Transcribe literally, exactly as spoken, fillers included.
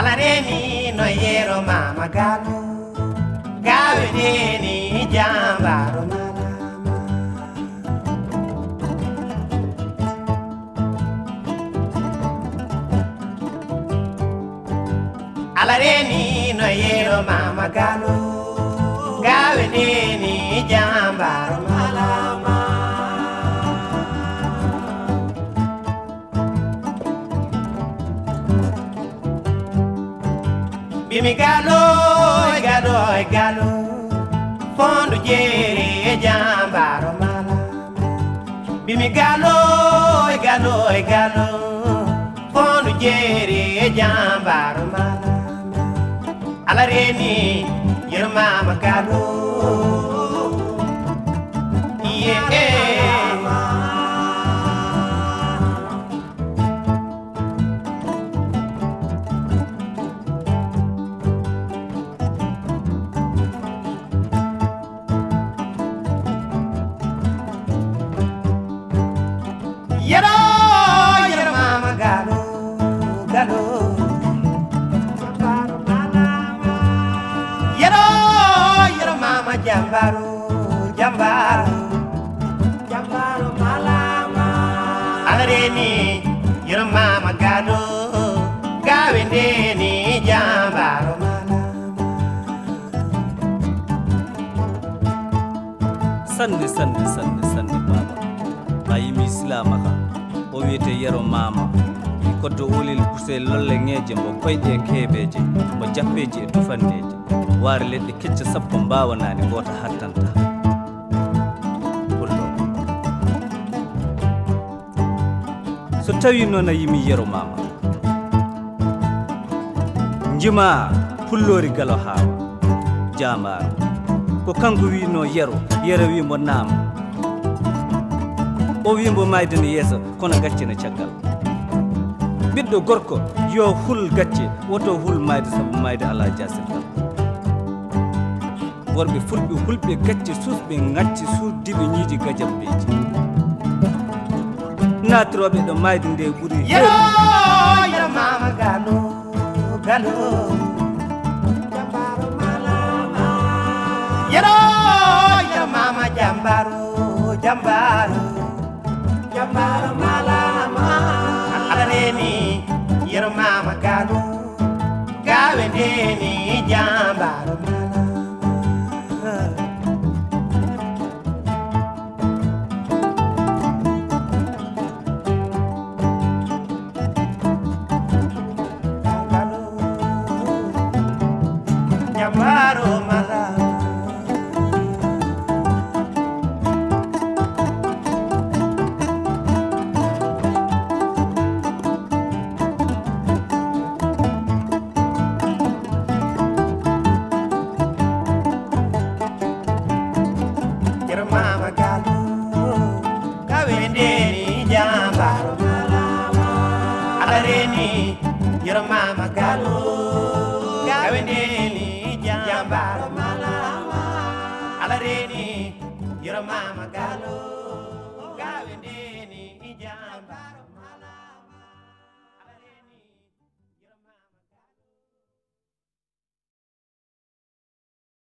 Alareni no yero mama galo gaweneni jambaro malama Alareni no yero mama galo gaweneni jambaro malama Bimi galo, galo, galo, fondo jere jambaro malama. Bimi galo, galo, galo, fondo jere jambaro malama. Alareni, your mama galo, yeah. Yero, yero mama galo, galo, jambaro malama. Yero, yero mama jambaro, jambaro, jambaro malama. Alareni, yero mama galo, gawendeni jambaro malama. Sanne, sanne, sanne, sanne baba. Ayimi silamaka o wiyete yero mama koddo olil kusel lolle ngeje mo koyde kebeje mo jappeje e tufandeje war ledde kecce sappo mbawanani gota hattanta pullo so tawi non ayimi yero mama njima pullori galo hawa jamar ko kanko wi no yero yero wi mo nama o wimbo maydani yeso kono gacce na caggal biddo gorko yo hul gacce woto hul mayde sabu mayde ala jasirgal worbe fulbe hulbe gacce susbe ngacci sudibe nyiji gajambeji natrobe do mayde nde buri Yero, yero mama galo, galo, jambaro malama. Yero, yero mama jambaro, jambaro. Jambaro malama Alareni yero mama galo gawendeni jambaro malama Galo jambaro malama Mama galo, gawendeni jambaro malama. Alareni, yero mama galo, gawendeni jambaro malama. Alareni, yero mama galo.